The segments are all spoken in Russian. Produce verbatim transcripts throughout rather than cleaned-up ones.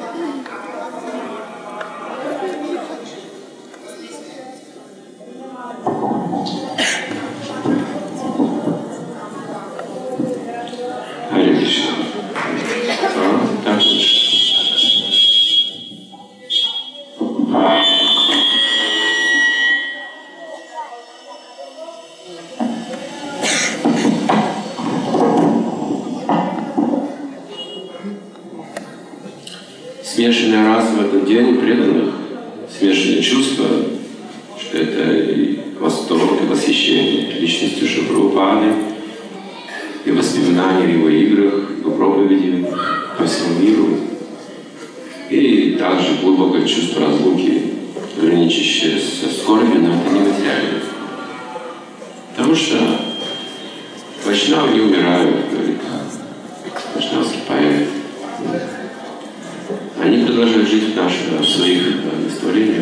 Харе Кришна. А, так вот. Смешанная раса в этот день преданных, смешанные чувства, что это и восторг, и восхищение личностью Шрила Прабхупады, и воспоминания о его играх, его проповеди по всему миру, и также глубокое чувство разлуки, граничащее со скорбью, но это не материально. Потому что вайшнавы не умирают, говорит вайшнавский поэт. Они продолжают жить в, наших, в своих творениях.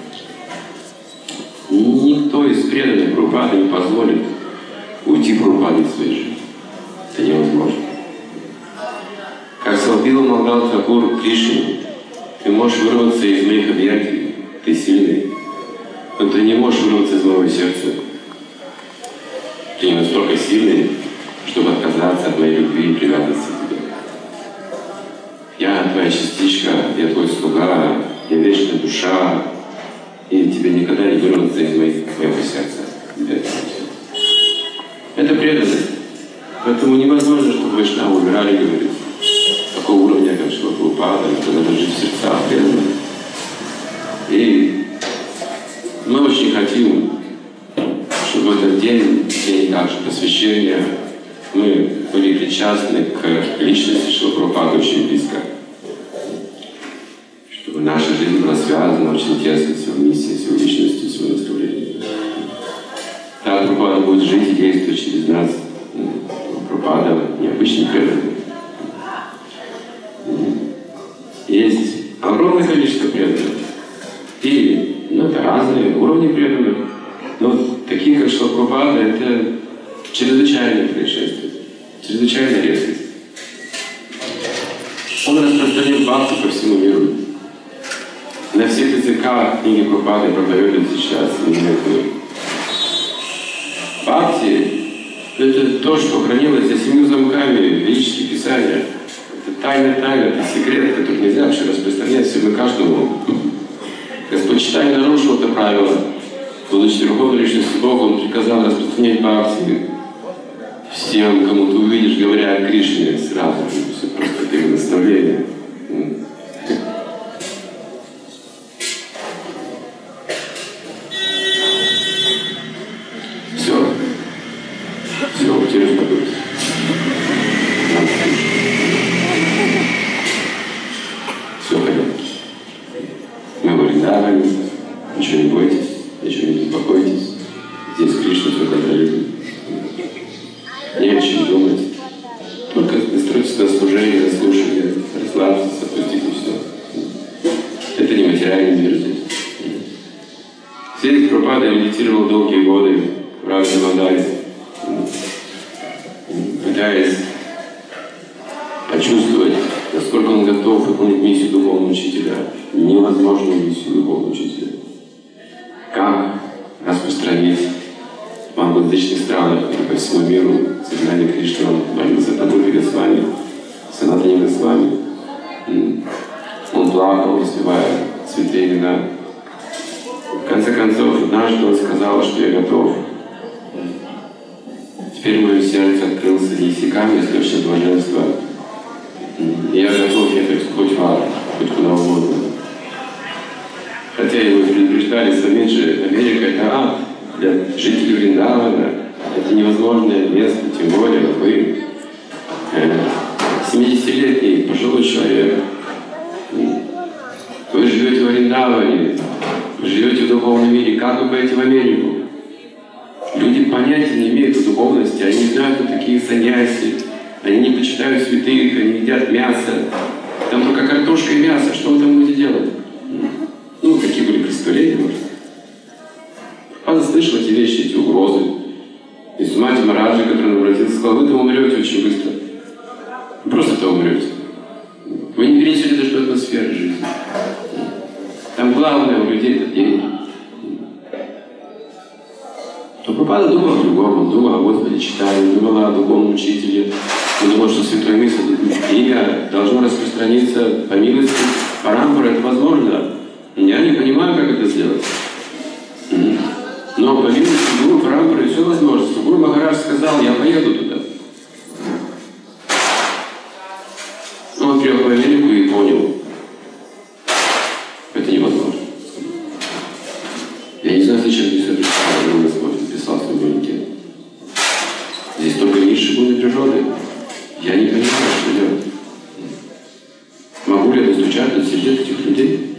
Никто из преданных Прабхупады не позволит уйти Прабхупаде в своей жизни. Это невозможно. Как Салпила Мангал Тхакур Кришне, ты можешь вырваться из моих объятий, ты сильный, но ты не можешь вырваться из моего сердца. Ты не настолько сильный, чтобы отказаться от моей любви и привязанности к тебе. Я твоя частичка, я твой слуга, я вечная душа, и тебе никогда не вырваться из моего сердца. Это преданность. Поэтому невозможно, чтобы вайшнавы умирали, говорит, такого уровня, как Шрила Прабхупада, это надо жить в сердцах преданных. И мы очень хотим, чтобы в этот день, день также посвящения, мы были причастны к личности Шрила Прабхупады очень близко. Чтобы наша жизнь была связана очень тесно с его миссией, с его личностью, с его наставлением. Так Прабхупада будет жить и действовать через нас. Прабхупада необычный преданный. Есть огромное количество преданных. И ну, это разные уровни преданных. Но такие, как Шрила Прабхупада, это чрезвычайное происшествие, чрезвычайная редкость. Он распространил бхакти по всему миру. На всех языках книги Прабхупады проповедуют сейчас. Бхакти — это то, что хранилось за семью замками величия Писания. Это тайна-тайна, это секрет, который нельзя вообще распространять всем и каждому. Господь Чайтанья нарушил это правило. Будучи верховной личностью Бога, Он приказал распространять бхакти всем, кому ты увидишь, говоря о Кришне, сразу же. Все просто это его наставление. Все. Все, утеряешь подумать. Все понятно. Мы в Вриндаване, ничего не бойтесь, ничего не беспокойтесь. Здесь Кришна все контролирует. Не о чем думать. Только настройтесь на служение, на слушание, расслабьтесь, отпустите все. Это не материальный мир здесь. Здесь Прабхупада медитировал долгие годы в Раджамандале, пытаясь почувствовать, насколько он готов выполнить миссию духовного учителя, невозможную миссию духовного учителя. Как распространить в англоязычных странах и по всему миру сознание Кришны. Он молился Тадруви Госвами, Санатани Госвами. Он плакал, воспевая святые имена. В конце концов, однажды он сказал, что я готов. Теперь в моем сердце открылся неиссякаемый источник блаженства. И я готов ехать хоть в ад, хоть куда угодно. Хотя его предупреждали, что меньше Америка — это ад для жителей Вриндавана. Это невозможное место, тем более вы, семидесятилетний пожилой человек. Вы живете в Вриндаване, вы живете в духовном мире. Как вы поедете в Америку? Люди понятия не имеют о духовности, они не знают, кто такие саньяси, они не почитают святых, они едят мясо. Там только картошка и мясо, что вы там будете делать? Ну, какие были представления, может? Он слышал эти вещи, эти угрозы. И Сумати Мараджи, который обратился, сказал: вы там умрете очень быстро. Вы просто там умрете. Вы не перенесете даже до атмосферы. главное у людей — это деньги. Но Прабхупада думал о другом, он думал о Господе читали, думал о духовном учителе. Он думал, что святой мысль, имя должно распространиться по милости Парампары, это возможно. Я не понимаю, как это сделать. Но по милости Гуру Парампары все возможно. Гуру Махарадж сказал: я поеду туда. Он приехал в Америку и понял, это невозможно. Я не знаю, зачем здесь это писал в своем дневнике. Здесь только низшие гуны природы. Я не понимаю, что делать. Могу ли я достучаться до сердец этих людей?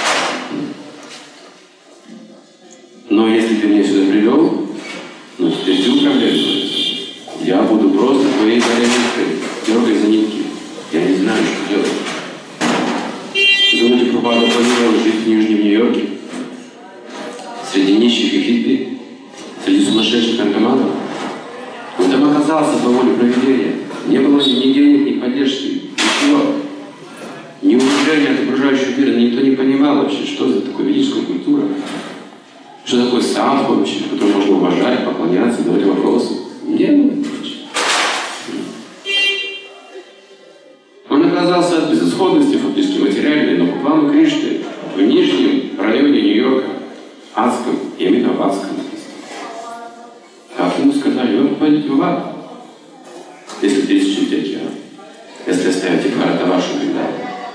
Но если ты меня сюда привел, ну теперь ты управляешь. Я буду просто твоей марионеткой, дергай за нитки. Я не знаю, что делать. Думаете, Прабхупада планировал жить в Нижнем Нью-Йорке? Среди нищих и хиппи? Среди сумасшедших наркоманов? Он там оказался по воле провидения. Не было ни денег, ни поддержки, ничего. Ни уважения от окружающего мира. Никто не понимал вообще, что за такое ведическая культура. Что такое садху вообще, которое можно уважать, поклоняться, задавать вопросы. Не было. Он оказался от безысходности фактически материальной, но по плану Кришны в нижнем районе Нью-Йорка, адском, именно в адском. Как ему сказали: вы попадете в ад, если пересечете океан, если оставите Бхаратавашу Вриндаван.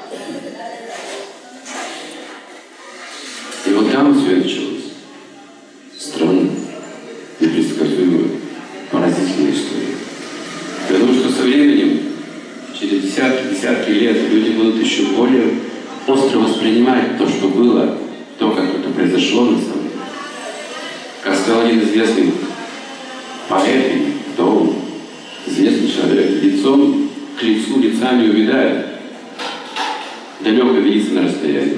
И вот там все началось. Странно, непредсказуемая, поразительная история. Я думаю, что со временем, через десятки, десятки лет, люди будут еще более остро воспринимать то, что было, то, как это произошло на самом деле. Как сказал один известный поэт, кто он, известный человек, лицом к лицу лица не увидает, далеко видится на расстоянии.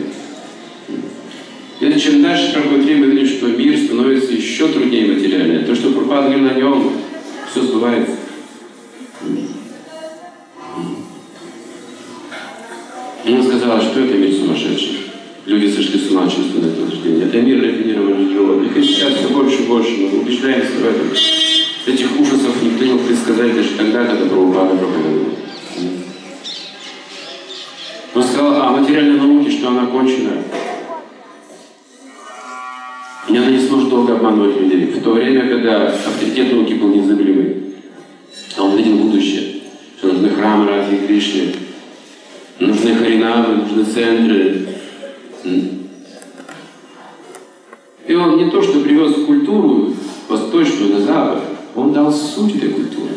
И чем дальше проходит время, мы видим, что мир становится еще труднее материальным. То, что Прабхупада говорил о нем, все сбывается. Он сказал, что это мир сумасшедших. Люди сошли с ума от чувственных наслаждений. Это мир рафинированных животных. И сейчас все больше и больше мы убеждаемся в этом. Этих ужасов никто не мог предсказать даже тогда, когда Прабхупада проповедовал. Он сказал о материальной науке, что она кончена. И она не сможет долго обманывать людей. В то время, когда авторитет науки был незыблемый, а он видел будущее, что нужны храмы Радхи Кришны, нужны харинамы, нужны центры. И он не то, что привез культуру восточную на запад, он дал суть этой культуры.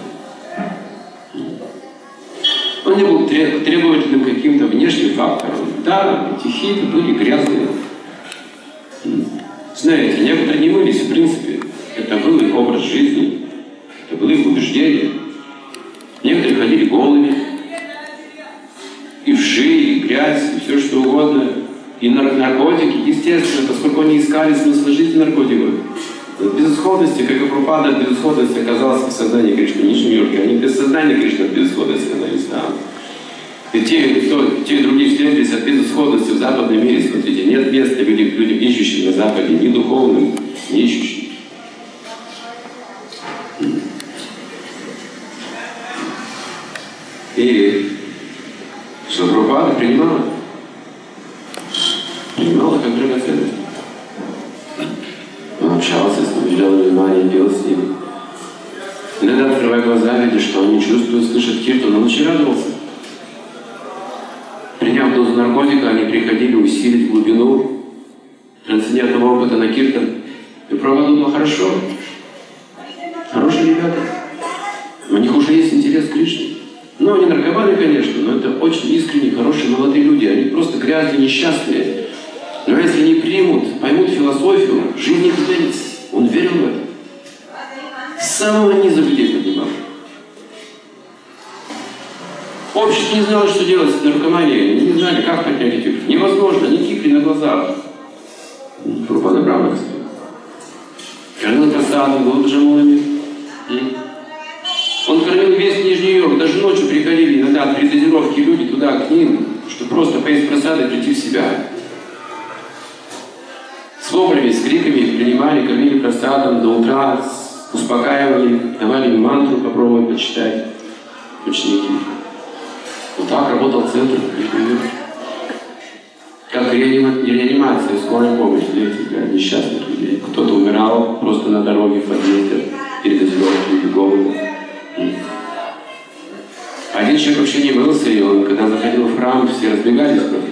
Он не был требовательным каким-то внешним фактором. Да, эти хиппи были грязные. Знаете, некоторые не мылись, в принципе. Это был их образ жизни, это было их убеждение. Некоторые ходили голыми, и вши, и грязь, и все что угодно. И наркотики, естественно, поскольку они искали смысл жизни наркотиков. Безысходности, как и Прабхупада, от безысходности оказалась в сознании Кришны, не в Нью-Йорке. Они без сознания Кришны от безысходности оказались там. И те, кто, те и другие встретились от безысходности в западном мире, смотрите, нет места людям, людям ищущим на Западе, ни духовным, ни ищущим. И что Прабхупада принимала? Принимала как драгоценность. Он общался с ним, уделял внимание, пел с ним. Иногда, открывая глаза, видишь, что он не чувствует, слышит киртан, он очень радовался. Приняв дозу наркотика, они приходили усилить глубину трансцендентного опыта на киртан. И Прабхупада думал: хорошо, хорошие ребята, у них уже есть интерес к Кришне. Ну, они наркоманы, конечно, но это очень искренние, хорошие, молодые люди. Они просто грязные, несчастные. Но если они примут, поймут философию, жизнь их изменится. Он верил в это. С самого низа людей поднимал. Общество не знало, что делать с наркоманией. Они не знали, как поднять этих. Невозможно, они кипли на глазах. Прабхупада Брахма сказал. Кормил просадом, был джамулами. Он кормил весь Нижний Нью-Йорк. Даже ночью приходили иногда при дозировке люди туда, к ним, чтобы просто поесть просады и прийти в себя. с воплями, с криками принимали, кормили просадом до утра, успокаивали, давали им мантру попробовать почитать ученики. Вот так работал центр. Как реанимация, скорая помощь для несчастных людей. Кто-то умирал просто на дороге в подъезде, передозировки, беговым. Один человек вообще не мылся, и он, когда заходил в храм, все разбегались просто.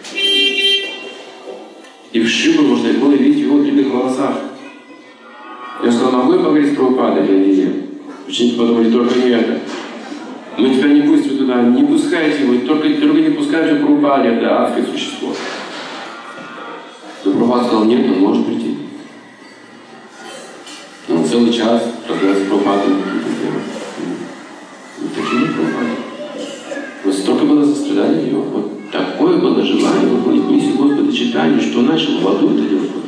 И в шибу можно было видеть его в длинных волосах. Я сказал, могу я поговорить с Прабхупадой или нет? Ученики подумали, только не это. Мы тебя не пустим туда, не пускайте его, только, только не пускайте в Прабхупаде, это адское существо. Но Прабхупад сказал, нет, он может прийти. Но он целый час разговаривал с Прабхупадой. Вот такие Прабхупады. Вот столько было сострадания его. Вот такое было желание выполнить миссию Господа читания, что начал в аду это делать.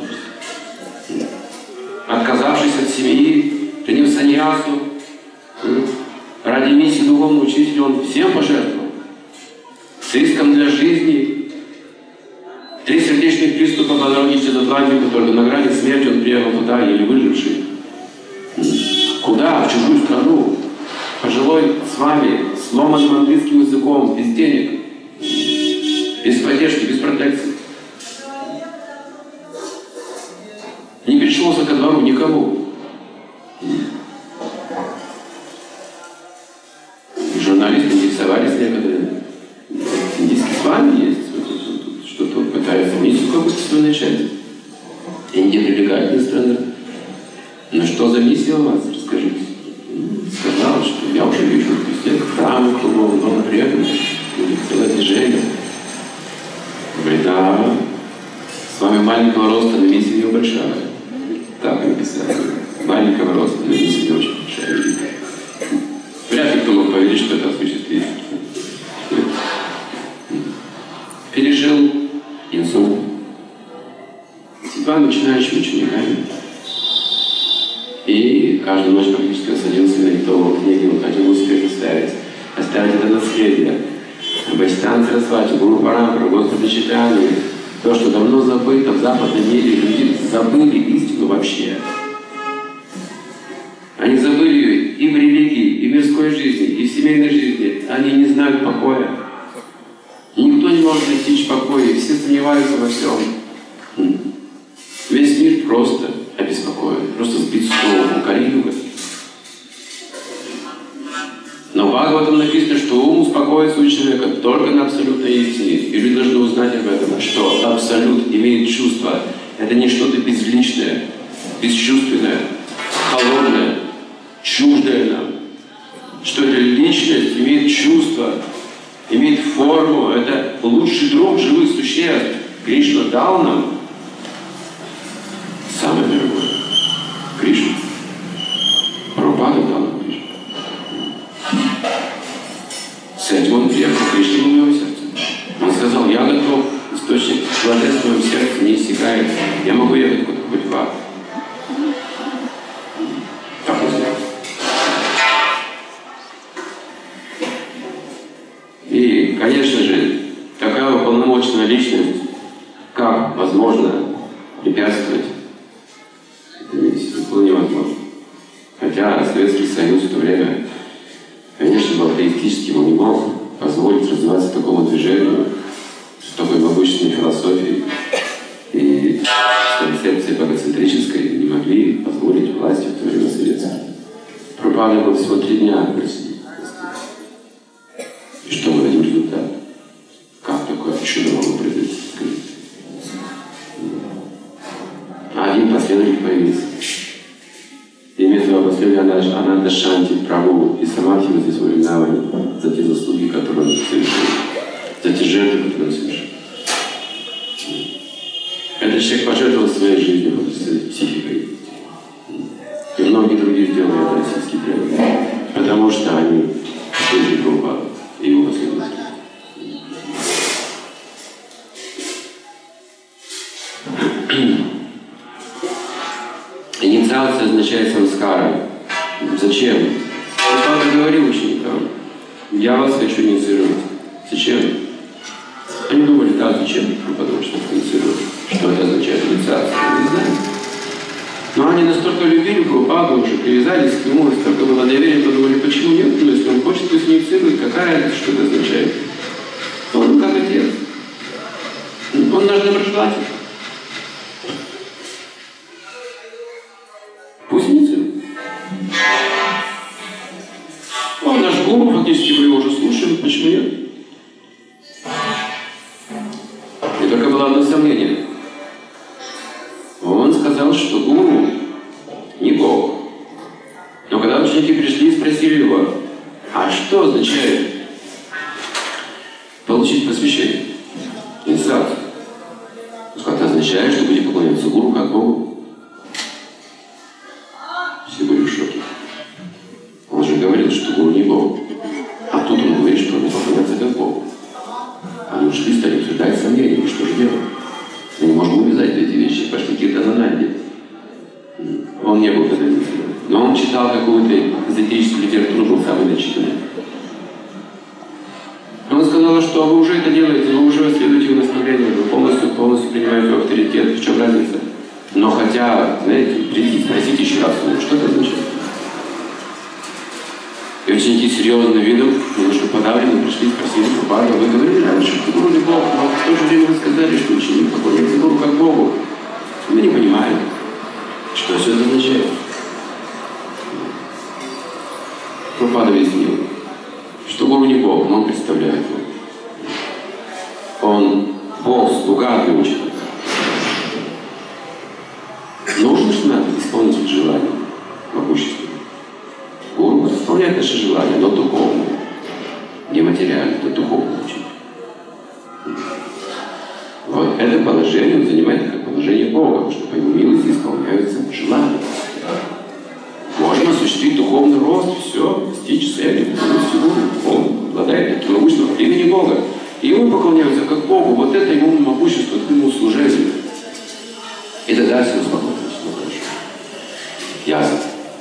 Отказавшись от семьи, приняв саньясу, ради миссии духовного учителя он всем пожертвовал. С риском для жизни. Три сердечных приступа по дороге через Атлантику, только на грани смерти он приехал туда, еле выживший. Куда? В чужую страну. Пожилой с вами, сломанным английским языком, без денег, без поддержки, без протекции. Не пришелся ко двору никому. Журналисты интересовались некоторые. Индийский с вами есть, что-то пытается миссию какую-то свою начать. Индия привлекательная страна. Ну что за миссия у вас? Расскажите. Сказал, что я уже вижу везде храмы кругом, много преданных, целое движение. Говорит, да, с вами маленького роста, но миссия не большая. Так написали. Маленького роста, но миссия не очень большая. Вряд ли кто мог поверить, что это осуществится. Пережил инсульт. С два начинающими учениками. И каждую ночь практически садился на литового книги, он хотел успех оставить. Оставить это наследие. Бхактисиданта Сарасвати, Гуру Парампара, Господа читания. То, что давно забыто в западном мире, люди забыли истину вообще. Они забыли ее и в религии, и в мирской жизни, и в семейной жизни. Они не знают покоя. Никто не может достичь покоя, и все сомневаются во всем. Весь мир просто обеспокоен, просто сбит с толку, Кали-юга. Но в Бхагаватам написано, что ум успокоится у человека только на абсолютной истине. И люди должны узнать об этом, что абсолют имеет чувство. Это не что-то безличное, бесчувственное, холодное, чуждое нам. Что эта личность имеет чувство, имеет форму. Это лучший друг живых существ. Кришна дал нам самое дорогое. Кришна. Прабхупада дал нам Кришну. С этим он приехал к Кришне в его сердце. Он сказал, я готов, источник блаженства в моем сердце не иссякает. Я могу ехать хоть в ад. Так он сделал. И, конечно же, такая уполномоченная личность, как возможно препятствовать этой миссии, было невозможно. Хотя Советский Союз в то время, конечно, был атеистическим, он не мог позволить развиваться такому движению, с такой могущественной философией и с концепцией богоцентрической не могли позволить власти в то время советской. Прабхупада был всего три дня в России. И что мы видим результат? Как такое чудо могло произойти? Один последователь появился. И вместо его последователя Ананда Шанти Прабху и Самадхи здесь Вриндаване за те заслуги, которые он совершил, за те жертвы, которые он совершил. Этот человек пожертвовал своей жизнью, своей психикой. И многие другие сделали это российские преданные, потому что они служили Прабхупаду и его последователи. Инициация означает самскара. Зачем? Прабхупада говорил ученикам, я вас хочу инициировать. Зачем? Они думали, да, зачем? Потому что инициировать. Что это означает инициация? Но они настолько любили Прабхупаду, уже привязались к нему, настолько было доверие, подумали, почему нет? Ну, если он хочет, пусть не цикает, какая разница, что это означает? Он как отец. Он наш доброжелатель. Пусть не цикает. Он наш гуру, фактически мы его уже слушаем, почему нет? И только было одно сомнение. Он сказал, что гуру не Бог. Но когда ученики пришли и спросили его, а что означает получить посвящение? Инициацию. Он сказал, это означает, что будете поклоняться гуру как Богу. Все были в шоке. Он же говорил, что гуру не Бог. А тут он говорит, что он поклоняется как Богу. Они ушли, стали обсуждать сомнения. Что же делать? Мы не можем увязать эти вещи. Пошли какие-то анананди. Он не был тогда мусульманином. Но он читал какую-то эзотерическую литературу, был самый начитанный. Он сказал, что вы уже это делаете, вы уже следуете его наставлению, вы полностью, полностью принимаете авторитет. В чем разница? Но хотя, знаете, прийти, спросите еще раз, что это означает? И ученики серьезно видом, немножко подавлены, пришли, спросили Прабхупаду, вы говорили раньше, что гуру не Бог, но в то же время вы сказали, что ученик поклоняется гуру как Богу. Мы не понимаем, что все это означает. Прабхупада объяснил, что гуру не Бог, но он представляет его. Он Бог, слуга для ученика. Нужно же надо исполнить желание могущественное. Гуру исполняет наши желания, но духовные. Не материальные, это духовные учения. Вот это положение он занимает как положение Бога, потому что по его милости исполняются желания. Можно осуществить духовный рост, все, достичь цели, он обладает таким могуществом имени Бога. И ему поклоняются как Богу, вот это ему могущество, это ему служение. И тогда все успокоилось. Ну хорошо. Ясно.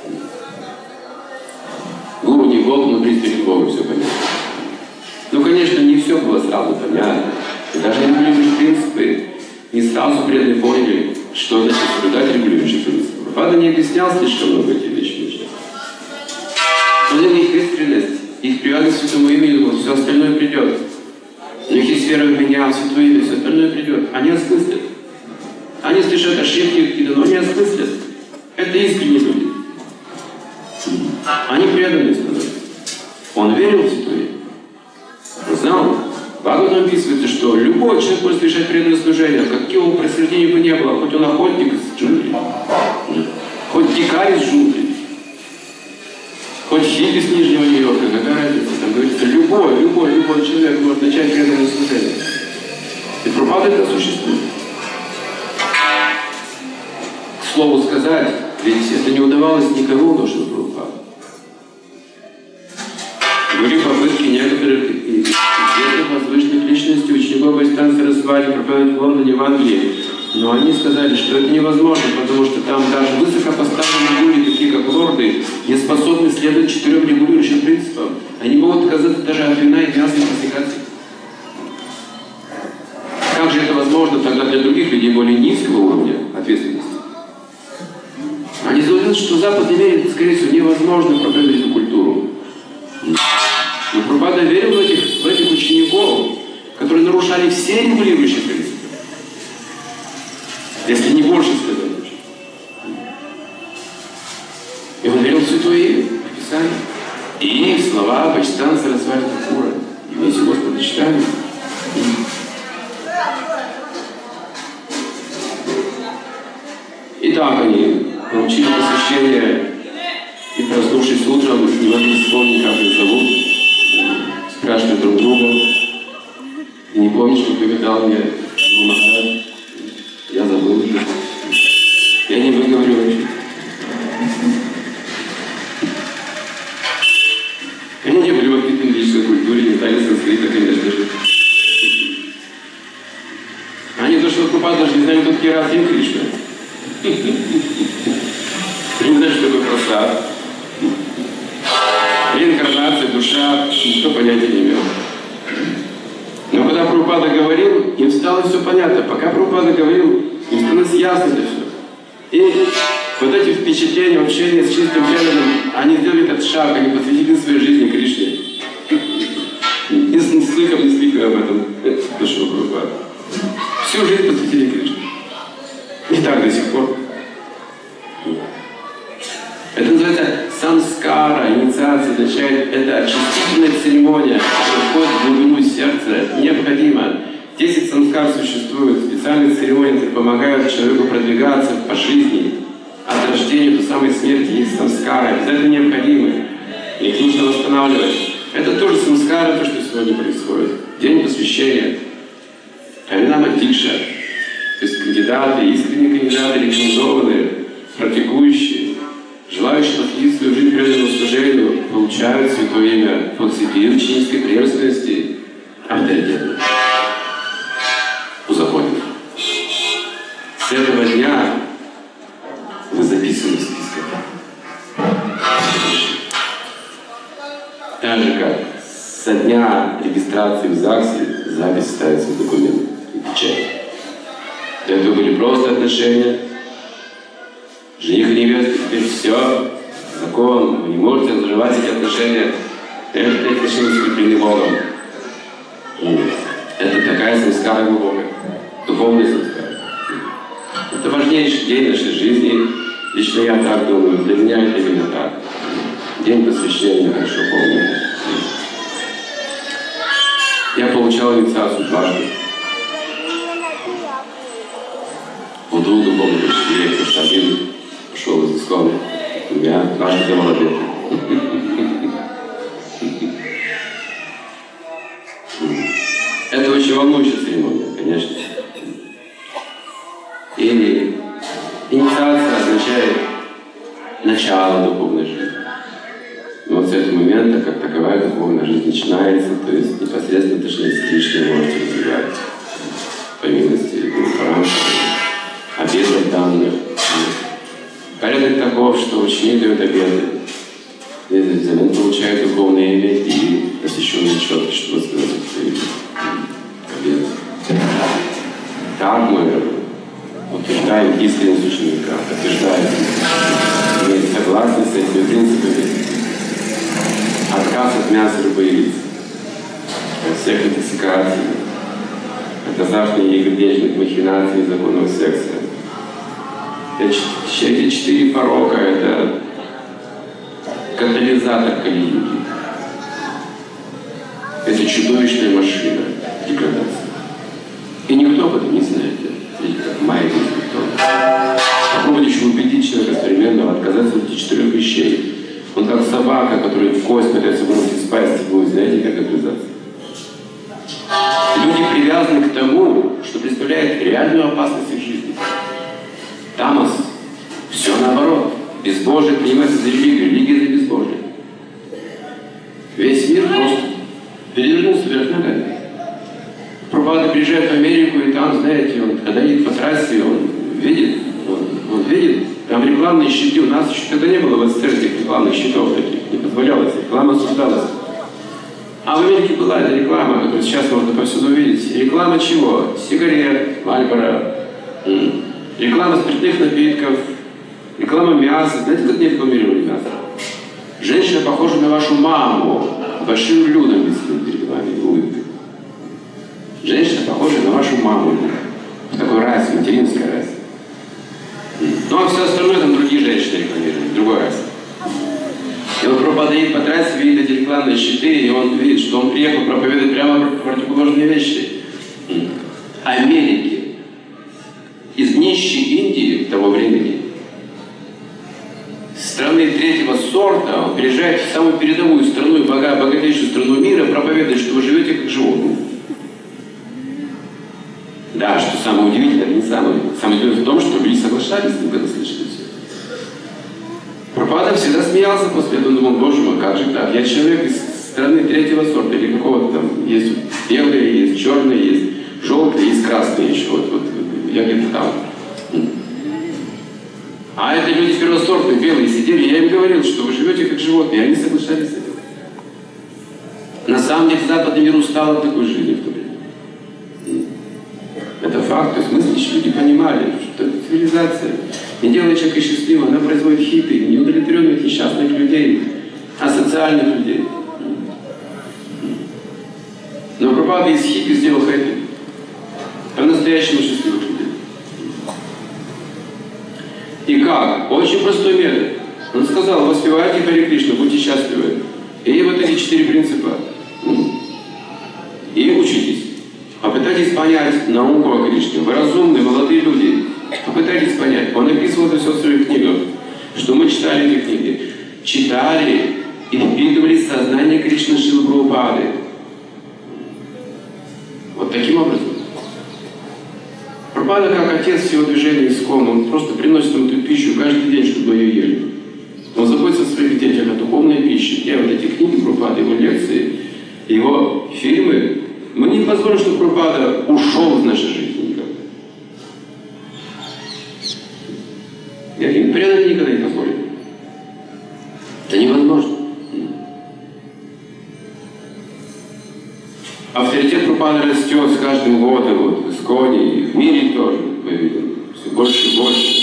Гуру не Бог, но перед Богом все понятно. Ну, конечно, не все было сразу понятно. И даже регулирующие принципы не сразу преданные поняли, что значит соблюдать регулирующие принципы. Прабхупада не объяснял слишком много этих вещей. Но их искренность, их привязанность к святому имени, вот все остальное придет. У них есть вера в меня, в святое имя, все остальное придет. Они осмыслят. Они слышат ошибки какие-то, но они осмыслят. Это искренние люди. Они преданные становятся. Он верил в святое имя. Он знал. В Бхагаватам описывается, что любой человек может совершать преданное служение, какого происхождения бы не было, хоть он охотник из джунглей, хоть дикарь из джунглей, хоть хиппи с Нижнего Нью-Йорка, какая разница? Там говорится, любой, любой, любой человек может начать преданное служение. И Прабхупада это существует. К слову сказать, ведь это не удавалось никому до Прабхупады. Были попытки некоторых известных возвышенных личностей, учеников Вайштанва Сарасвати, проповедовать в Лондоне, в Англии. Но они сказали, что это невозможно, потому что там даже высокопоставленные люди, такие как лорды, не способны следовать четырем регулирующим принципам. Они могут отказаться даже от вина и мяса и интоксикации. Как же это возможно тогда для других людей более низкого уровня ответственности? Они заявляют, что в западном мире, скорее всего, невозможно проповедовать эту культуру. Но Прабхупада верил в этих, в этих учеников, которые нарушали все регулирующие принципы. Если не больше сказать. И он верил в святое имя, в Писание. И в слова Вайштанва Сарасвати Такура. И мы эти Господа читали. И так они получили посвящение. И проснувшись утром, не могли вспомнить, как их зовут. Спрашивают друг друга. И не помню, что повидал мне Махарадж. Я забыл. Я не выговорю вообще. Они не были воспитаны в ведической культуре, не знали санскрита, конечно же. Они до Прабхупады даже не знали, кто такие Радха и Кришна. Не знают, что такое прасад. Реинкарнация, душа, никто понятия не имел. Но когда Прабхупада говорил, им стало все понятно. Пока Прабхупада говорил, им становилось ясно это все. И вот эти впечатления, общение с чистым преданным, они сделали этот шаг, они посвятили своей жизни Кришне. Ни слыхом, ни слыхом об этом душу Прабхупады. Всю жизнь посвятили Кришне. И так до сих пор. Это называется самскара, инициация, означает, это очистительная церемония, которая входит в глубину сердца, это необходимо. десять самскар существует, специальные церемонии, которые помогают человеку продвигаться по жизни. От рождения до самой смерти есть самскары, обязательно необходимы. Их нужно восстанавливать. Это тоже самскара, то, что сегодня происходит. День посвящения. Харинама Дикша. То есть кандидаты, искренние кандидаты, рекомендованные, практикующие, желающие посвятить свою жизнь преданному служению, получают святое имя по цепи ученической преемственности авторитета, узаконенных. С этого дня вы записаны в списках. Так же как со дня регистрации в ЗАГСе запись ставится в документ и печать. До этого были просто отношения. Жених и невеста, теперь все, закон, вы не можете разрывать эти отношения. Это отношения скреплены Богом. Это такая самскара глубокая, духовная самскара. Это важнейший день нашей жизни. Лично я так думаю, для меня это именно так. День посвящения хорошо помню. Я получал инициацию дважды. У двух духовных учителей, потому что один ушел из исконы. Я дважды давал обед. Это очень волнующая церемония, конечно. И инициация означает начало духовной жизни. И вот с этого момента, как таковая духовная жизнь начинается, то есть непосредственно отношение с Кришной вы можете развивать по милости Гуру, обетов данных. Порядок таков, что ученик дает обеты, и взамен получает духовное имя и посвященный четко, чтобы сказать обет. Так мы утверждаем искренность ученика, подтверждаем, имеет согласность с этими принципами, отказ от мяса рыбы и лиц, от всех интоксикаций, от азартных и греховных махинаций законного секса. Эти четыре порока — это катализатор Кали-юги. Это чудовищная машина деградации. И никто об этом не знает. Видите, как майя никто. Попробуйте еще убедить человека современного отказаться от этих четырех вещей. Он как собака, которая в кость пытается вынуть из пасти, вы знаете, как отвязаться. Люди привязаны к тому, что представляет реальную опасность их жизни. Тамас. Все наоборот. Безбожие принимается за религию, религия за безбожие. Весь мир просто перевернулся вверх ногами. Прабхупада приезжает в Америку, и там, знаете, он, когда едет по трассе, он видит, он, он видит, там рекламные щиты. У нас еще тогда не было в СССР этих рекламных щитов таких, не позволялось, реклама осуждалась. А в Америке была эта реклама, которую сейчас можно повсюду увидеть. Реклама чего? Сигарет, Мальборо, реклама спиртных напитков, реклама мяса. Знаете, как не рекламировали мясо? Женщина похожа на вашу маму, большим блюдом висит перед вами, улыбкой. Женщина похожа на вашу маму, в такой расе, материнской расе. Ну а все остальное там другие женщины рекламируют, другой расе. И он пропадает по трассе, видит эти рекламные щиты, и он видит, что он приехал проповедовать прямо противоположные вещи. Америки. Из нищей Индии того времени, страны третьего сорта, он приезжает в самую передовую страну и богатейшую страну мира, проповедует, что вы живете как животные. Да, что самое удивительное, не самое. Самое удивительное в том, что люди соглашались с ним, когда слышали все. Прабхупада всегда смеялся после этого, он думал, боже мой, как же так? Я человек из страны третьего сорта, или какого-то там, есть белые, есть черные, есть желтые, есть красные еще, вот, вот, я где-то там. А это люди первосортные, белые, сидели, я им говорил, что вы живете как животные, и они соглашались с этим. На самом деле западный мир устал от такой жизни в то время. Это факт, то есть мыслящие люди понимали, что это цивилизация. не делает человека счастливым, она производит хиппи, неудовлетворенных, несчастных людей, асоциальных людей. Но Прабхупада из хиппи сделал хэппи, по-настоящему счастливых людей. И как? Очень простой метод. Он сказал: воспевайте Харе Кришну, будьте счастливы. И вот эти четыре принципа. И учитесь. Попытайтесь понять науку о Кришне. Вы разумные, молодые люди. Попытайтесь понять. Он описывал это все в своих книгах. Что мы читали эти книги. Читали и впитывали сознание Кришны Шрилы Прабхупады. Вот таким образом. Прабхупада, как отец всего движения ИСККОН, он просто приносит нам эту пищу каждый день, чтобы мы ее ели. Он заботится о своих детях, о духовной пище. Я вот эти книги Прабхупады, его лекции, его фильмы, мы не позволим, чтобы Прабхупада ушел из нашей жизни никогда. Я им преданно никогда не позволю. Это невозможно. Авторитет Прабхупады растет с каждым годом, вот, в ИСККОНе, и в мире тоже, мы видим, все больше и больше.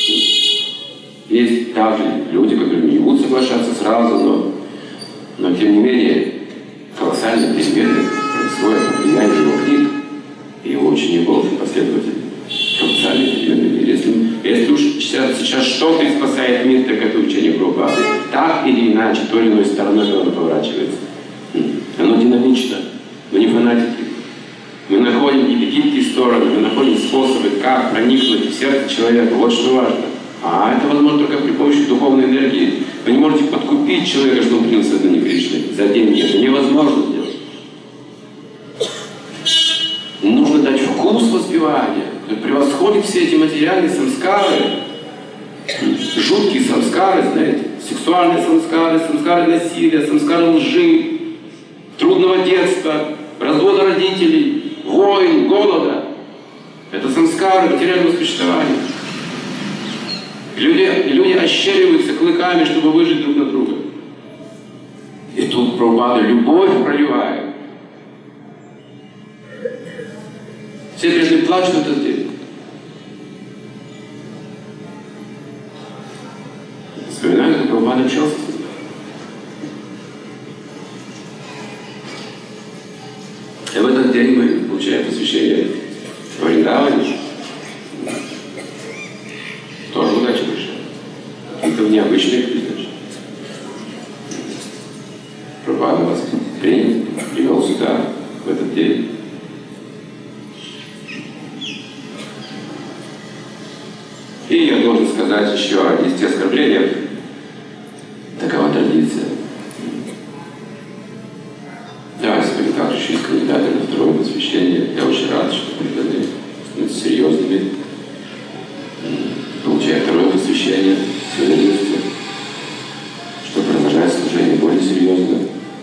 Есть также люди, которые не будут соглашаться сразу, но, но тем не менее колоссальные перемены происходят под влиянием его книг и его учеников и последователей. Колоссальные перемены. Если, если уж сейчас, сейчас что-то и спасает мир, так это учение Прабхупады. Так или иначе, той или иной стороной оно поворачивается. Оно динамично. Мы не фанатики. Мы находим и гибкие стороны, мы находим способы, как проникнуть в сердце человека. Вот что важно. А это возможно только при помощи духовной энергии. Вы не можете подкупить человека, что он принял сознание Кришны за деньги. Это невозможно сделать. Нужно дать вкус воспевания, который превосходит все эти материальные самскары. Жуткие самскары, знаете, сексуальные самскары, самскары насилия, самскары лжи, трудного детства, развода родителей, войн, голода. Это самскары материального существования. Люди, люди ощериваются клыками, чтобы выжить друг на друга. И тут Прабхупада любовь проливает. Все прежде плачут это здесь. Вспоминаю, как Прабхупада общался с ним. И в этот день мы получаем посвящение в Вриндаване. Тоже удача вышла. Какие-то необычные передачи. Прабхупада вас принял, привел сюда в этот день. И я должен сказать еще о десяти оскорблениях. Такова традиция. Да, сегодня также еще есть кандидаты на второе посвящение. Я очень рад, что преданные становятся серьезными. Получая второе посвящение, свидетельство, что продолжает служение более серьезно.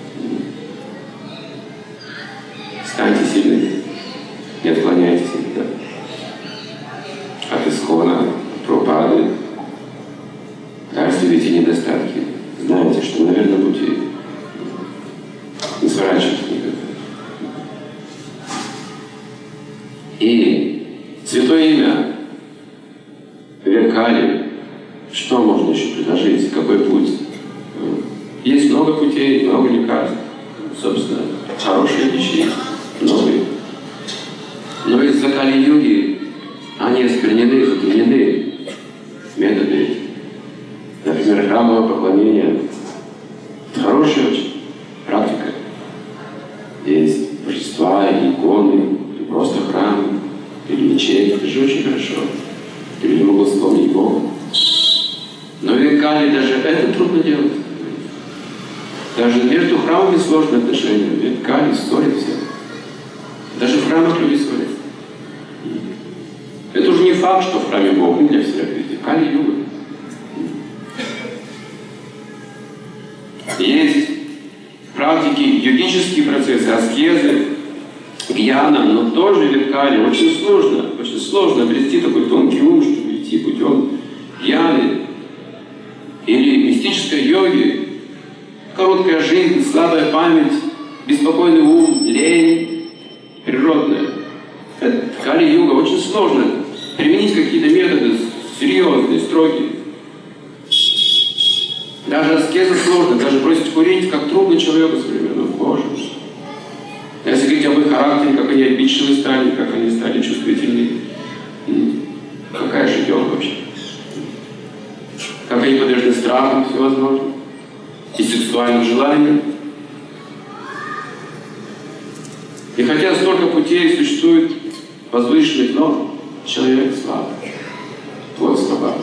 Станьте сильными, не отклоняйтесь никогда от ИСККОНа, от Прабхупады. Да, если видите недостатки, знаете, что вы на верном пути. Не сворачивайтесь никогда. И святое имя Вивекали, что можно еще предложить, какой путь? Есть много путей, много лекарств, собственно, хорошие вещи, новые. Но из-за Кали-юги они осквернены, затемнены методы. Например, храмовое поклонение. Это хорошая очень практика. Есть божества, или иконы, или просто храм, или мечеть. Это же очень хорошо. Или могу вспомнить Бога. Но в Вивекали даже это трудно делать. Даже между храмами сложные отношения. В Вивекали ссорят все. Даже в храмах люди ссорят. Это уже не факт, что в храме Бог не для всех. Кали-юга. Есть практики, йогические процессы, аскезы, гьяна, но тоже в Вивекали очень сложно, очень сложно обрести такой тонкий ум, чтобы идти путем гьяны или мистической йоги. Короткая жизнь, слабая память, беспокойный ум, лень природная. Это Кали-юга, очень сложно применить какие-то методы серьезные, строгие. Даже аскеза сложная, даже бросить курить, как трудно человеку современному. Боже. Если говорить об их характере, как они обидчивы стали, как они стали чувствительны, какая же идет вообще? Как они подвержены страхам всевозможным и сексуальным желаниям. И хотя столько путей существует возвышенных, но человек слаб, плоть слаба.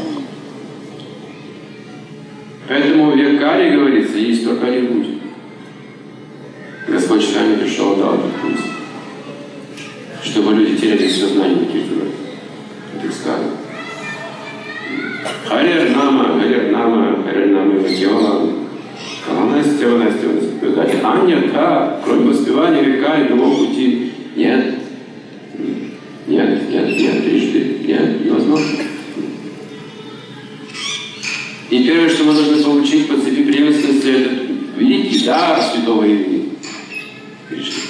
Поэтому в Векаре говорится, есть только один путь. Господь с нами пришел, дал этот путь, чтобы люди теряли сознание таких живых. Так сказано. Харер Нама, Харер Нама, Харер Нама Ватьяла, Каланастя, Ванастя, Ванастя. А нет, а, кроме воспевания Векаре, другого пути нет. Нет, нет, нет, трижды, нет, невозможно. И первое, что мы должны получить по цепи преемственности, это великий дар святого имени Кришны.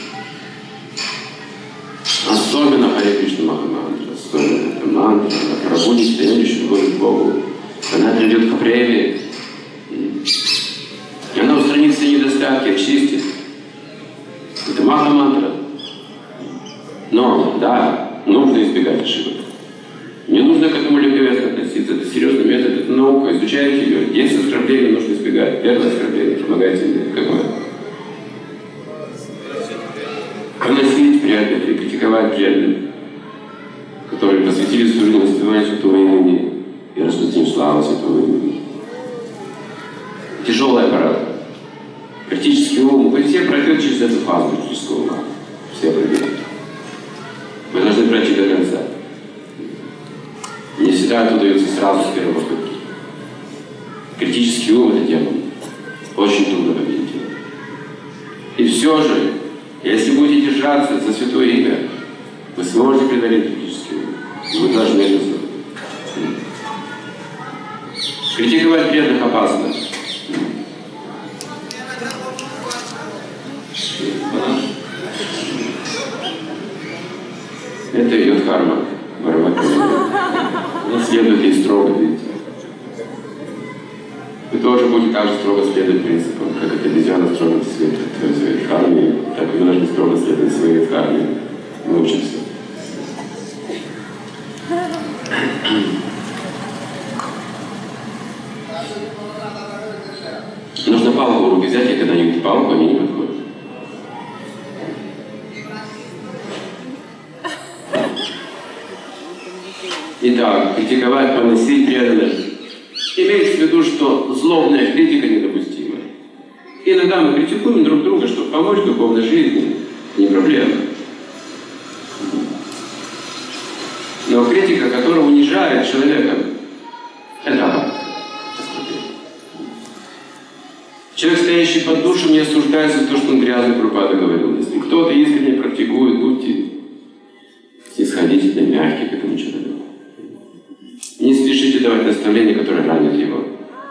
Особенно Харе Кришна Махамантра, особенно эта мантра, она пробудит следующую любовь к Богу. Она придет к пряме. И она устранит все недостатки, очистит. Это Махамантра. Но, да, нужно избегать ошибок. Не нужно к этому легковесно относиться. Это серьезный метод, это наука. Изучайте ее. Десять оскорблений нужно избегать. Первое оскорбление помогайте мне. Какое? Поносить преданных и критиковать преданных, которые посвятили свою жизнь воспеванию святого имени и распространению славы святого имени. Тяжелый аппарат. Критический ум. Вы все пройдете через эту фазу критического ума. Все пройдете. Вы должны пройти до конца. Не всегда это удается сразу с первой попытки. Критический ум — это демон. Очень трудно победить его. И все же, если будете держаться за святое имя, вы сможете преодолеть критический ум. Вы должны это сделать. Критиковать преданных опасно. Это идет карма. Не следует ей строго, видите. Вы тоже будете также строго следовать принципам, как эта обезьяна строго следует своей карме, так и вы должны строго следовать своей карме. Мы учимся. Нужно палку в руки взять, и когда они палку, они не подходят. Итак, критиковать, поносить преданных. Имеется в виду, что злобная критика недопустима. Иногда мы критикуем друг друга, чтобы помочь в духовной жизни. Не проблема. Но критика, которая унижает человека, это опасно. Человек, стоящий под душем, не осуждается за то, что он грязный, Прабхупада говорил. Если кто-то искренне практикует, будьте снисходительны, мягкие к этому человеку. Не спешите давать наставления, которые ранят его.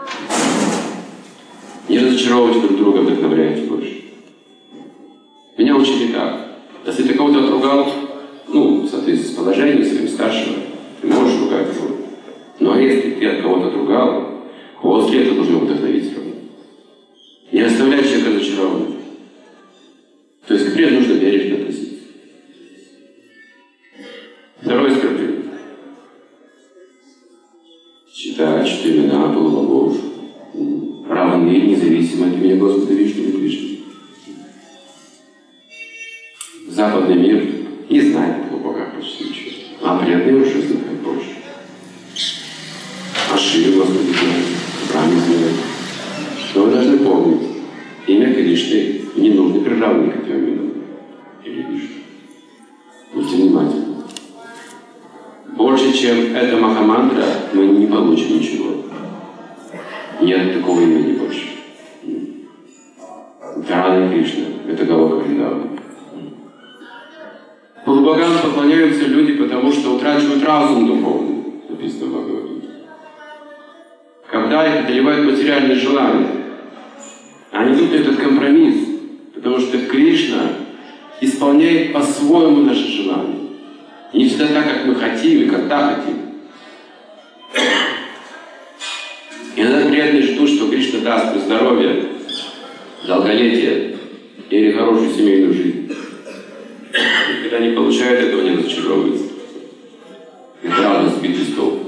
Не разочаровывайте друг друга, вдохновляйте больше. Меня учили так. Если ты кого-то отругал, ну, в соответствии с положением своим старшего, ты можешь ругать его. Но если ты от кого-то отругал, после этого должен вдохновить все равно. Не оставлять человека разочарованным. То есть к преданным нужно бережно относиться. Второе оскорбление. Считать, что имена полубогов равны, независимо от имени Господа Вишну и Кришны. Западный мир не знает о богах почти ничего, а преданные уже знают больше. А Шиву Господи знает, Брахму знает. Но вы должны помнить, имя Кришны не нужно приравнивать к твоему имену или Вишну. Будьте внимательны. Больше, чем эта Махамантра, мы не получим ничего. Нет такого имени больше. Дхарана Кришна — это Галока Вриндавана. Полубогам поклоняются люди, потому что утрачивают разум духовный, написано в Бхагавад-гите. Когда их одолевают материальные желания, они идут на этот компромисс, потому что Кришна исполняет по-своему наши желания. Не всегда так, как мы хотим и когда хотим. даст здоровье, долголетие или хорошую семейную жизнь. И когда не получают этого, не разочаровываются. Это рано сбитый с толку.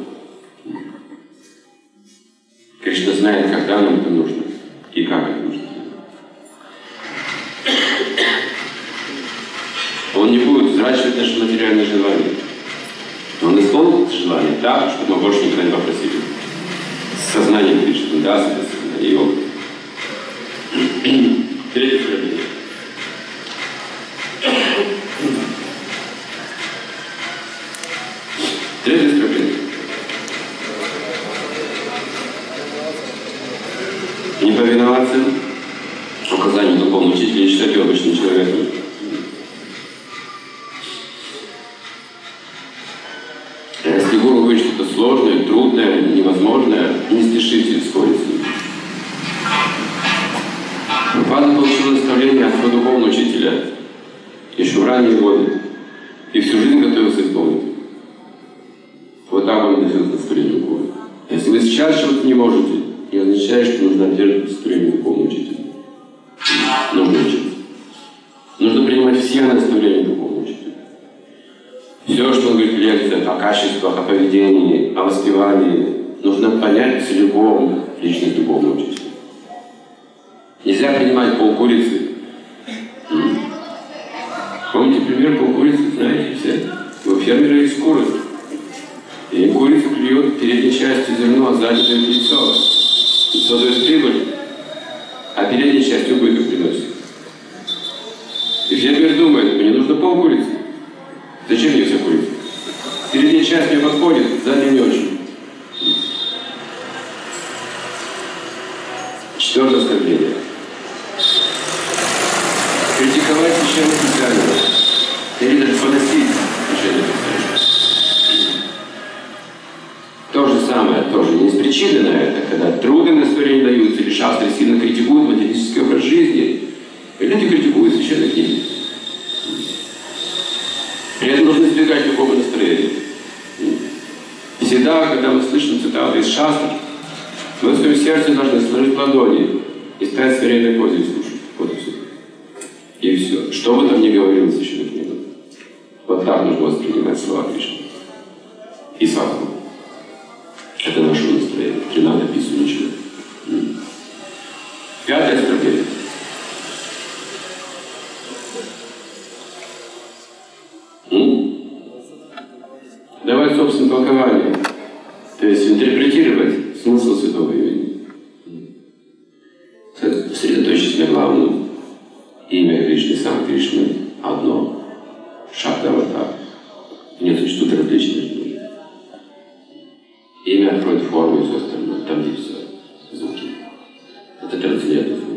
Кришна знает, когда нам это нужно и как это нужно. Он не будет взращивать наши материальные желания. Он исполнит это желание так, чтобы мы больше никогда не попросили. С сознанием Кришны, да, с сознанием Йога. Третье проблема. Третья проблема. Не повиноваться указанию духовного учителя и считать его обычным человеком. Если гуру говорит что-то сложное, трудное, невозможное, не спешите спорить с ним. Прабхупада получил наставление от своего духовного учителя еще в ранние годы и всю жизнь готовился исполнить. Вот так он дошел к наставлению гуру. Если вы сейчас чего-то не можете, не означает, что нужно держать наставление духовного учителя. Нужно учиться. Нужно принимать все наставления духовного учителя. Все, что он говорит в лекциях о качествах, о поведении, о воспевании, нужно понять целиком личность духовного учителя. Нельзя принимать полкурицы. Помните пример полкурицы, знаете все? У фермера есть куры. И курица клюет передней частью зерно, а сзади дает яйцо. Яйцо дает прибыль, а передней частью убыток приносит. И фермер думает, мне нужно полкурицы. Зачем мне вся курица? Передняя часть мне подходит, задняя не очень. Четвертое оскорбление. Критиковать священное писание. Или даже поносить священное писание. То же самое, тоже не из причины на это, когда трудные наставления даются, или шастры сильно критикуют материалистический образ жизни, и люди критикуют священные книги. При этом нужно избегать любого настроения. Всегда, когда мы слышим цитаты из шастр, мы в своем сердце должны сложить ладони и стать в смиренной позе и слушать. Вот и все. И все. Что бы там ни говорил священная книга. Вот так нужно воспринимать слова Кришны. И садху. Это наше настроение. Не надо писать ничего. Пятое оскорбление. Давать собственное толкование. То есть интерпретировать смысл святого имени. Сосредоточить на главном. Имя Кришны, сам Кришна одно. Шабдаватар. Не существует различных между ними. Имя откроет форму и все остальное. Там где все. Звуки. Это трансцендентный звук.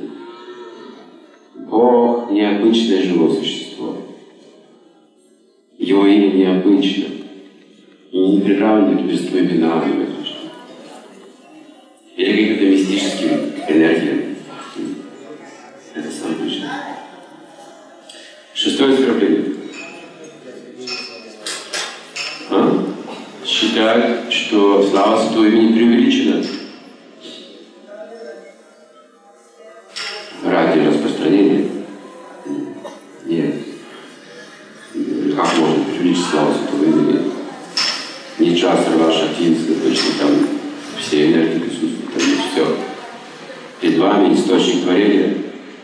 Бог необычное живое существо. Его имя необычно. И не приравнивать божество бинарным. Или каким-то мистическим энергиям. Это сам Кришна. Шестое оскорбление. А? Считают, что слава святого имени преувеличена ради распространения. Нет. Как можно преувеличить славу святого имени? Не час рва шактинская, точно там все энергии присутствуют, там есть все. Перед вами источник творения.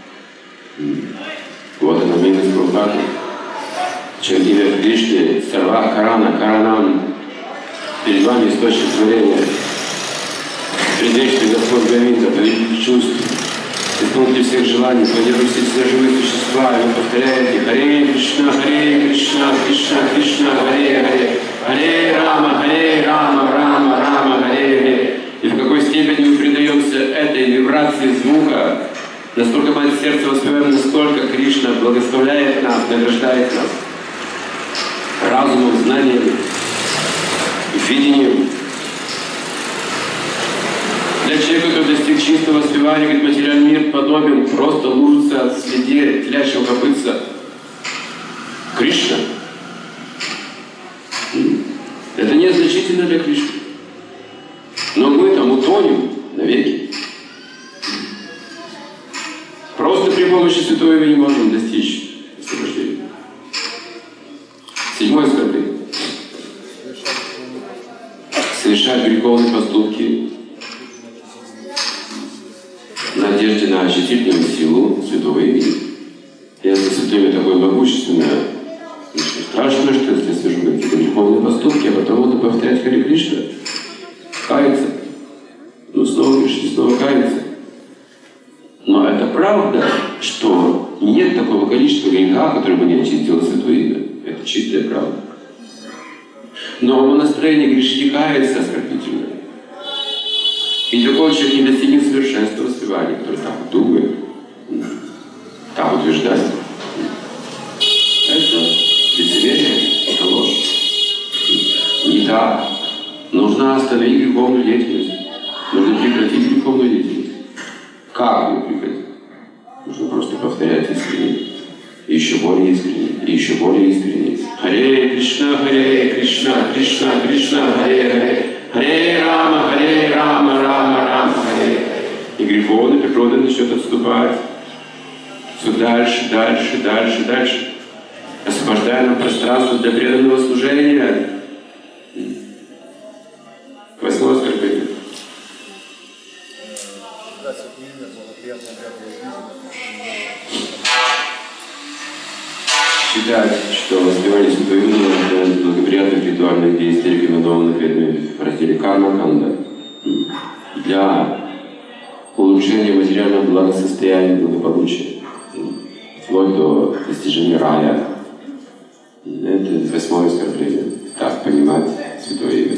Вот оно, милость Прабхупады. Чем имя Кришны, Сарва Карана, Каранам. Перед вами источник творения. Предвечный Господь Гавинда, повелитель чувств. Исполнитель всех желаний, планирующий все живые существа. И вы повторяете Харе Кришна, Харе Кришна, Кришна, Кришна, Харе Харе. Харе Рама, Харе Рама, Рама, Рама, Харе Харе. И в какой степени мы предаемся этой вибрации звука, настолько мы от сердца воспеваем, насколько Кришна благословляет нас, награждает нас разумом, знанием, видением. Для человека, кто достиг чистого воспевания, говорит, материальный мир подобен просто лужице от следе телячьего копытца. Кришна. Это незначительно для Кришны. Но мы там утонем навеки. Седьмое оскорбление. Совершать греховные поступки в надежде на ощутительную силу святого имени. Если святое имя такое могущественное, страшно, что если я совершу какие-то греховные поступки, а потом буду повторять Харе Кришна, каяться. Ну, снова грешить, снова каяться. Но это правда, что нет такого количества греха, который бы не очистило святое имя. Это чистая правда. Но умонастроение грешить и каяться оскорбительно. И такой человек не достигнет совершенства воспевания, который так думает, так утверждает. Это лицемерие, это ложь. Не так. Нужно остановить греховную деятельность. Нужно прекратить греховную деятельность. Как ее прекратить? Нужно просто повторять искренне. И еще более искренне. И еще более искренне. Харе Кришна, Харе Кришна, Кришна, Кришна, Харе Харе. Харе Рама, Харе Рама, Рама, Рама, Харе. И греховная природа начнет отступать. Все дальше, дальше, дальше, дальше. Освобождая нам пространство для преданного служения. Восьмое оскорбление. Считать, что воспевание святого имени — это благоприятных ритуальных действий, рекомендованных в разделе карма-канда, для улучшения материального благосостояния, благополучия, вплоть до достижения рая. Это восьмое оскорбление. Так понимать святое имя.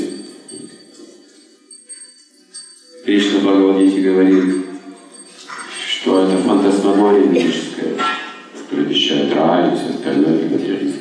Кришна в Бхагавад-гите говорит, что это фантасмагория ведическая, которая обещает рай и все остальное для материалистов.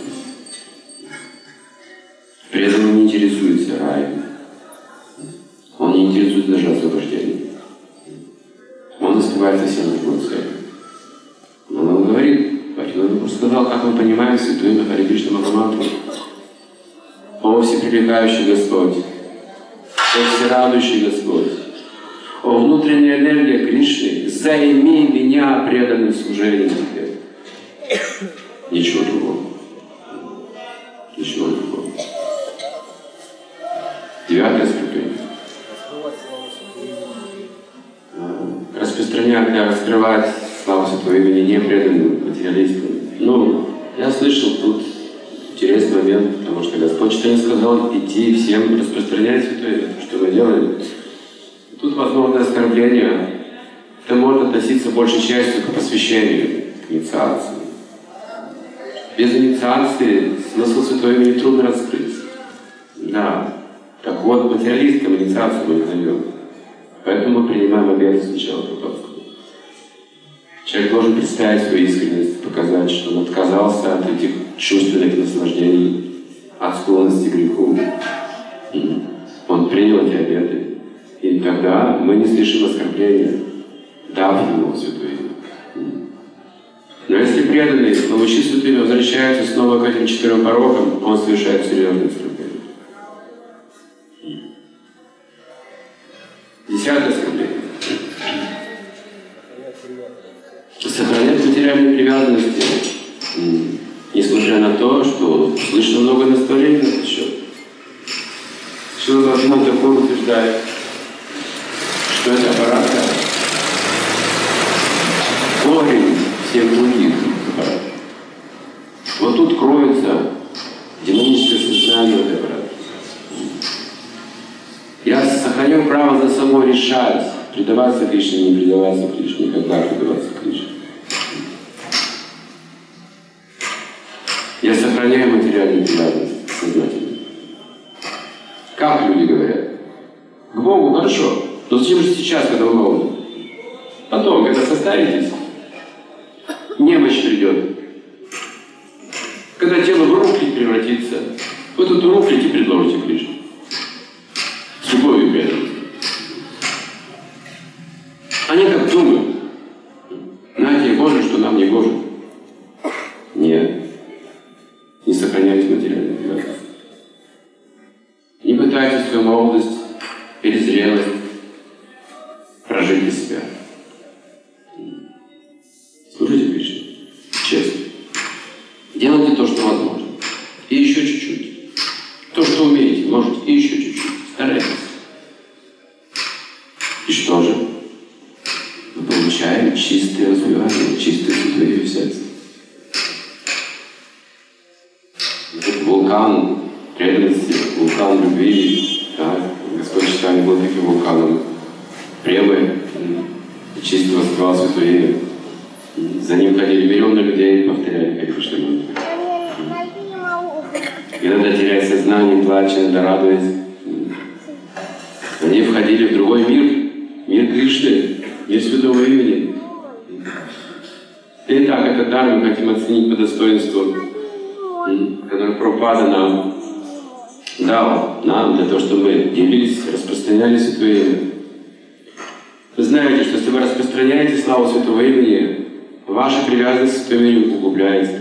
Преданный не интересуется раем. Он не интересуется даже освобождением. Он успевает совсем другую цель. Но он говорит, Бхактивинода Тхакур сказал, как мы понимаем святое имя Харе Кришна Махамантру. О всепривлекающий Господь, о всерадующий Господь, о внутренняя энергия Кришны, займи меня преданным служением тебе. Ничего другого. Ничего другого. Девятое оскорбление. Распространять, да, раскрывать славу святого имени не преданным материалистам. Ну, я слышал тут интересный момент, потому что Господь Чайтанья сказал идти всем распространять святое имя, что мы делаем. Тут возможно оскорбление. Это может относиться большей частью к посвящению, к инициации. Без инициации смысл святого имени трудно раскрыть. Да. Так вот, материалистам инициацию мы не даем. Поэтому мы принимаем обет сначала Прабхупадского. Человек должен представить свою искренность, показать, что он отказался от этих чувственных наслаждений, от склонности к греху. Он принял эти обеты. И тогда мы не совершим оскорбления, дав ему святое имя. Но если преданный, получив святое имя, возвращается снова к этим четырем порокам, он совершает серьезное оскорбление. Десятое оскорбление. Сохранять материальные привязанности, несмотря на то, что слышно много наставлений на этот счет. Шрила Бхактивинода Тхакур утверждает, что это аппарат корень всех других аппаратов. Вот тут кроется демоническое сознание этого аппарата. Я сохраняю право за собой решать, предаваться Кришне, не предаваться Кришне, когда предаваться Кришне. Я сохраняю материальную привязанность сознательно. Как люди говорят? К Богу хорошо, но зачем же сейчас, когда вы молоды? Потом, когда состаритесь, немощь придет. Когда тело в рухлядь превратится, вы тут рухлядь и предложите Кришне. С любовью при этом. Они так думают. Знаете, Боже, что нам не Боже. Нет. Не сохраняйте материальную привязанность. Не пытайтесь свою молодость или зрелость прожить для себя. Служите Кришне. Честно. Делайте то, что возможно. И еще чуть-чуть. То, что умеете, можете, и еще чуть-чуть. Старайтесь. И что же? Мы получаем чистое развивание, чистую ситуацию в сердце. Этот вулкан преданности, вулкан любви, да, Господь Чайтанья был таким вулканом премы, чисто воспевал Святое Имя. За ним ходили миллионы людей, повторяли Хари Кришна мантру. Иногда теряя сознание, плача, иногда радуясь. Они входили в другой мир, мир Кришны, мир Святого Имени. Итак, этот дар мы хотим оценить по достоинству, который Прабхупада нам дал, нам, для того, чтобы мы делились, распространяли Святое Имя. Вы знаете, что если вы распространяете славу Святого Имени, ваша привязанность к Святому Имени углубляется.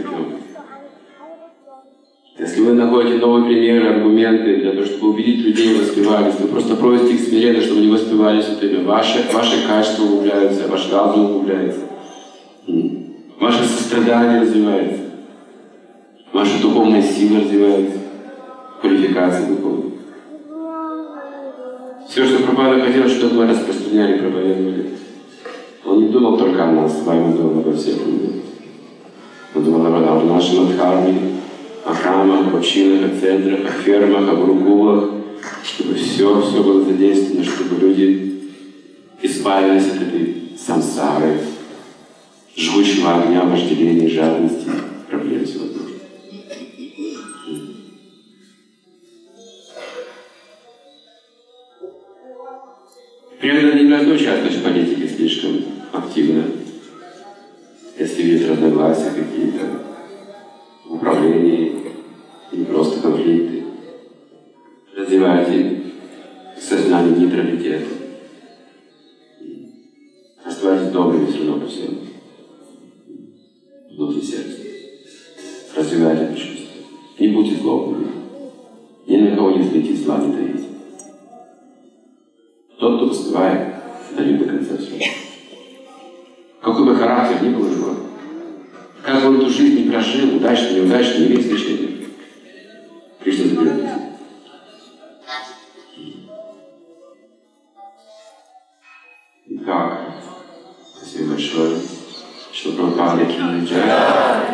Если вы находите новые примеры, аргументы для того, чтобы убедить людей воспевались, вы просто просите их смиренно, чтобы они воспевали Святое Имя. Ваши, ваши качества углубляются, ваш разум углубляется, ваше сострадание развивается, ваша духовная сила развивается, квалификация духовная. Все, что Прабхупада хотел, чтобы мы распространяли, проповедовали. Он не думал только о нас, с вами думал обо всех людях. Он думал о нашем Адхарме, о храмах, о общинах, о центрах, о фермах, о гурукулах, чтобы все, все было задействовано, чтобы люди избавились от этой сансары, жгучего огня, вожделения, жадности, проблем всевозможных. Преданные не должны участвовать в политике слишком активно, если видят разногласия какие-то в управлении, не просто конфликты. Развивайте сознание нейтралитета. Оставайтесь добрыми все равно по всем. Внутри сердца. Развивайте это чувство. Не будьте злобными. Ни на кого не злите, зла не таите. Тот, кто воспевает, дает до конца все. Какой бы характер ни был его, как он эту жизнь не прожил, удачно, неудачно, не имеет значения. Кришна заберет на себя. Итак, спасибо большое. Шила Прабхупада ки джай.